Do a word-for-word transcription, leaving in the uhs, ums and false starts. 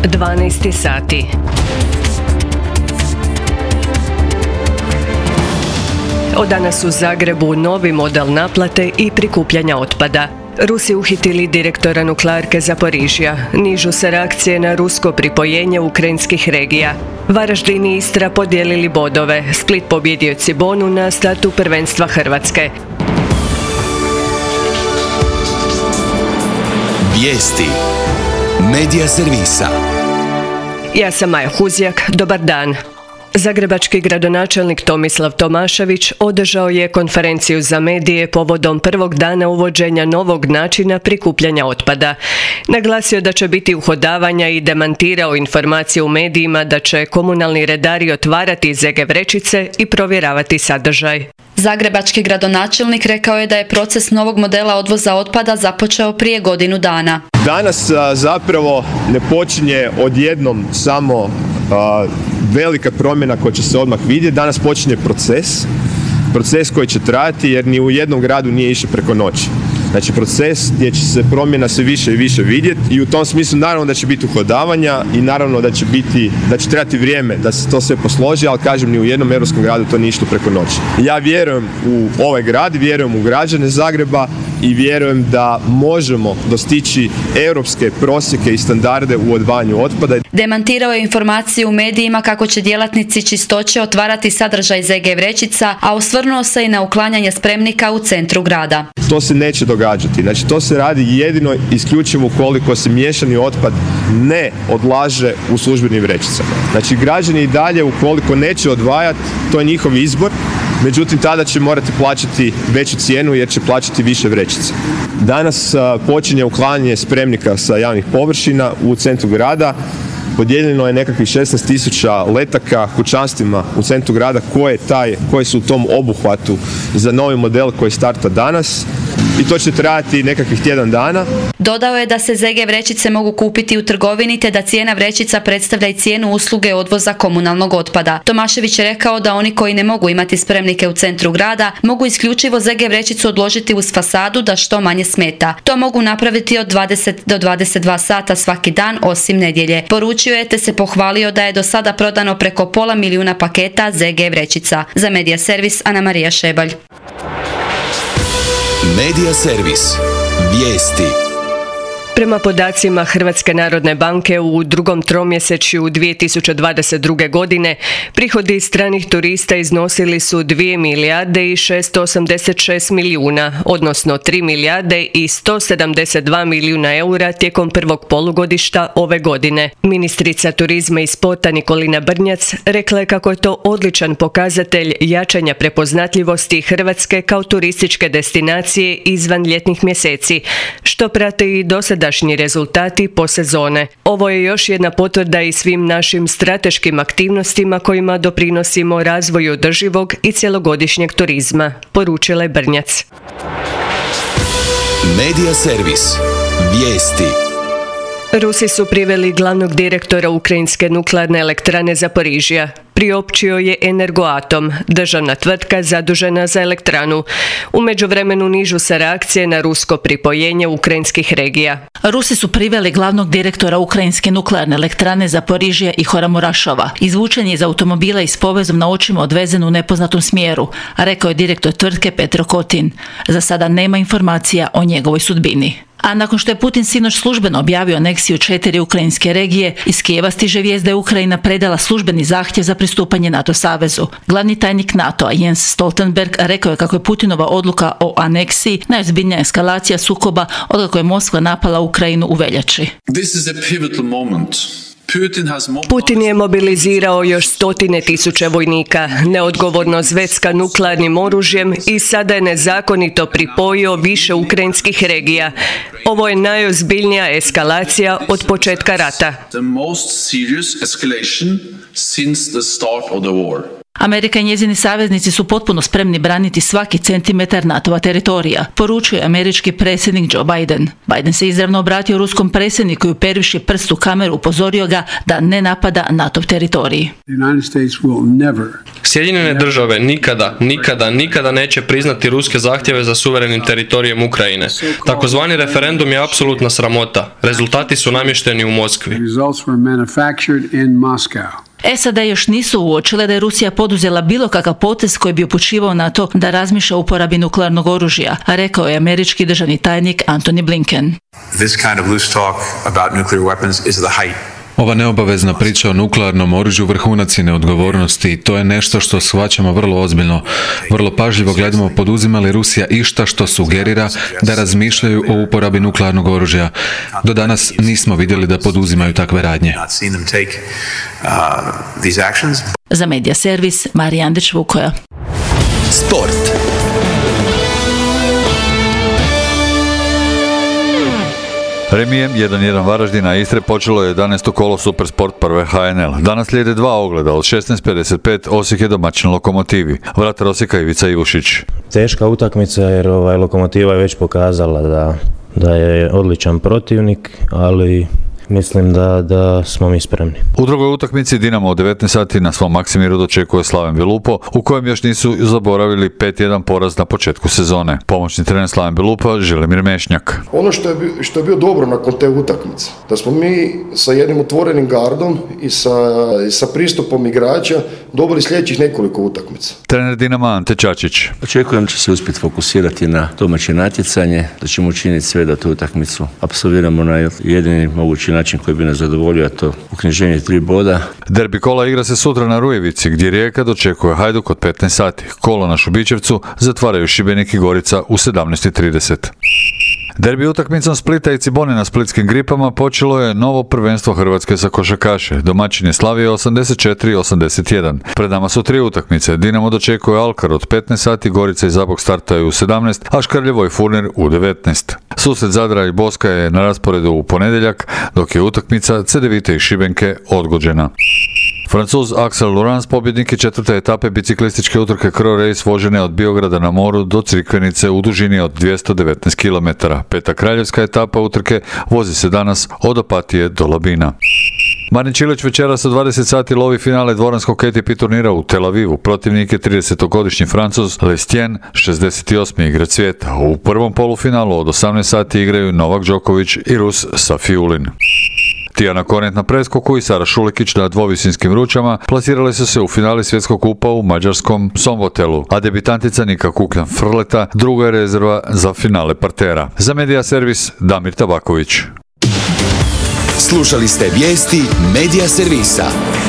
dvanaest sati. Od danas u Zagrebu novi model naplate i prikupljanja otpada. Rusi uhitili direktora nuklearke Zaporižja. Nižu se reakcije na rusko pripojenje ukrajinskih regija. Varaždin i Istra podijelili bodove. Split pobjedio Cibonu na startu prvenstva Hrvatske. Vijesti Medija servisa. Ja sam Maja Huzjak, dobar dan. Zagrebački gradonačelnik Tomislav Tomašević održao je konferenciju za medije povodom prvog dana uvođenja novog načina prikupljanja otpada. Naglasio da će biti uhodavanja i demantirao informacije u medijima da će komunalni redari otvarati Z G vrećice i provjeravati sadržaj. Zagrebački gradonačelnik rekao je da je proces novog modela odvoza otpada započeo prije godinu dana. Danas a, zapravo ne počinje odjednom samo a, velika promjena koja će se odmah vidjeti. Danas počinje proces, proces koji će trajati jer ni u jednom gradu nije išao preko noći. Znači proces gdje će se promjena sve više i više vidjeti i u tom smislu naravno da će biti uhodavanja i naravno da će biti, da će trebati vrijeme da se to sve posloži, ali kažem ni u jednom europskom gradu to nije išlo preko noći. Ja vjerujem u ovaj grad, vjerujem u građane Zagreba i vjerujem da možemo dostići europske prosjeke i standarde u odvajanju otpada. Demantirao je informaciju u medijima kako će djelatnici čistoće otvarati sadržaj Z G vrećica, a osvrnuo se i na uklanjanje spremnika u centru grada. To se neće događati. Znači to se radi jedino isključivo ukoliko se miješani otpad ne odlaže u službenim vrećicama. Znači građani i dalje ukoliko neće odvajati, to je njihov izbor, međutim tada će morati plaćati veću cijenu jer će plaćati više vrećica. Danas a, počinje uklanjanje spremnika sa javnih površina u centru grada. Podijeljeno je nekakvih šesnaest tisuća letaka kućanstvima u centru grada koje, taj, koje su u tom obuhvatu za novi model koji starta danas i to će trajati nekakvih tjedan dana. Dodao je da se Z G vrećice mogu kupiti u trgovini te da cijena vrećica predstavlja i cijenu usluge odvoza komunalnog otpada. Tomašević je rekao da oni koji ne mogu imati spremnike u centru grada mogu isključivo Z G vrećicu odložiti uz fasadu da što manje smeta. To mogu napraviti od dvadeset do dvadeset dva sata svaki dan osim nedjelje. Poručio je te se pohvalio da je do sada prodano preko pola milijuna paketa Z G vrećica. Za Medija servis Ana Marija Šebalj. Medija servis. Vijesti. Prema podacima Hrvatske narodne banke u drugom tromjesečju dvije tisuće dvadeset druge. godine prihodi stranih turista iznosili su dvije milijarde i šesto osamdeset šest milijuna, odnosno tri milijarde i sto sedamdeset dva milijuna eura tijekom prvog polugodišta ove godine. Ministrica turizma i sporta Nikolina Brnjac rekla je kako je to odličan pokazatelj jačanja prepoznatljivosti Hrvatske kao turističke destinacije izvan ljetnih mjeseci, što prate i dosadašnji rezultati po sezone. Ovo je još jedna potvrda i svim našim strateškim aktivnostima kojima doprinosimo razvoju održivog i cjelogodišnjeg turizma, poručila je Brnjac. Medija servis. Vijesti. Rusi su priveli glavnog direktora ukrajinske nuklearne elektrane Zaporižja. Priopćio je Energoatom, državna tvrtka zadužena za elektranu. U međuvremenu nižu se reakcije na rusko pripojenje ukrajinskih regija. Rusi su priveli glavnog direktora ukrajinske nuklearne elektrane Zaporižja Ihora Murašova. Izvučen je iz automobila i s povezom na očima odvezen u nepoznatom smjeru, a rekao je direktor tvrtke Petro Kotin. Za sada nema informacija o njegovoj sudbini. A nakon što je Putin sinoć službeno objavio aneksiju četiri ukrajinske regije, iz Kijeva stiže vijest da je Ukrajina predala službeni zahtjev za pristupanje NATO savezu. Glavni tajnik NATO-a Jens Stoltenberg rekao je kako je Putinova odluka o aneksiji najozbiljnija eskalacija sukoba od kako je Moskva napala Ukrajinu u veljači. This is a pivotal moment. Putin je mobilizirao još stotine tisuća vojnika, neodgovorno zvecka nuklearnim oružjem i sada je nezakonito pripojio više ukrajinskih regija. Ovo je najozbiljnija eskalacija od početka rata. The most serious escalation since the start of the war. Amerika i njezini saveznici su potpuno spremni braniti svaki centimetar NATO-va teritorija, poručuje američki predsjednik Joe Biden. Biden se izravno obratio ruskom predsjedniku i uperivši prst u kameru upozorio ga da ne napada NATO teritorij. Sjedinjene države nikada, nikada, nikada neće priznati ruske zahtjeve za suverenim teritorijem Ukrajine. Takozvani referendum je apsolutna sramota. Rezultati su namješteni u Moskvi. S A D još nisu uočile da je Rusija poduzela bilo kakav potez koji bi upućivao na to da razmišlja o uporabi nuklearnog oružja, a rekao je američki državni tajnik Antony Blinken. This kind of loose talk about nuclear weapons is the height. Ova neobavezna priča o nuklearnom oružju vrhunac je neodgovornosti i to je nešto što shvaćamo vrlo ozbiljno. Vrlo pažljivo gledamo poduzima li Rusija išta što sugerira da razmišljaju o uporabi nuklearnog oružja. Do danas nismo vidjeli da poduzimaju takve radnje. Za Medija servis Marija Andrić-Vukoja. Sport. Remijem jedan jedan Varaždina Istre počelo je jedanaesto kolo Supersport prve H N L. Danas slijede dva ogleda, od šesnaest pedeset pet Osijek je domaćin Lokomotivi. Vratar Osijeka Ivica Ivušić. Teška utakmica jer ovaj, Lokomotiva je već pokazala da, da je odličan protivnik, ali mislim da, da smo mi spremni. U drugoj utakmici Dinamo od devetnaest sati na svom Maksimiru dočekuje Slaven Belupo, u kojem još nisu zaboravili pet jedan poraz na početku sezone. Pomoćni trener Slaven Belupa Želimir Mešnjak. Ono što je, što je bio dobro nakon te utakmice, da smo mi sa jednim otvorenim gardom i sa, i sa pristupom igrača dobili sljedećih nekoliko utakmica. Trener Dinama Ante Čačić. Očekujem da će se uspjeti fokusirati na domaće natjecanje, da ćemo učiniti sve da tu utakmicu apsolviramo na jedini mogući način koji bi nas zadovoljio, a to uknjiženje tri boda. Derbi kola igra se sutra na Rujevici, gdje Rijeka dočekuje Hajduk od petnaest sati. Kolo na Šubićevcu zatvaraju Šibenik i Gorica u sedamnaest trideset. Derbi utakmicom Splita i Cibone na splitskim gripama počelo je novo prvenstvo Hrvatske za košarkaše. Domaćin je Slavija osamdeset četiri osamdeset jedan. Pred nama su tri utakmice. Dinamo dočekuje Alkar od petnaest sati, Gorica i Zabok startaju u sedamnaest, a Škrljevo i Furnir u devetnaest. Susret Zadra i Boska je na rasporedu u ponedjeljak, dok je utakmica Cedevite i Šibenke odgođena. Francuz Axel Laurens pobjednik je četvrte etape biciklističke utrke Kro Race vožene od Biograda na moru do Crikvenice u dužini od dvjesto devetnaest kilometara. Peta kraljevska etapa utrke vozi se danas od Opatije do Labina. Marin Čilić večeras od dvadeset sati lovi finale dvoranskog A T P turnira u Tel Avivu. Protivnik je tridesetogodišnji Francuz Lestien, šezdeset osmi igrač svijeta. U prvom polufinalu od osamnaest sati igraju Novak Đoković i Rus Safiulin. Tijana Korent na preskoku i Sara Šulekić na dvovisinskim ručama plasirali su se u finali svjetskog kupa u mađarskom Sombotelu, a debitantica Nika Kukljan Frleta druga je rezerva za finale partera. Za Medija servis Damir Tabaković. Slušali ste vijesti Medija servisa.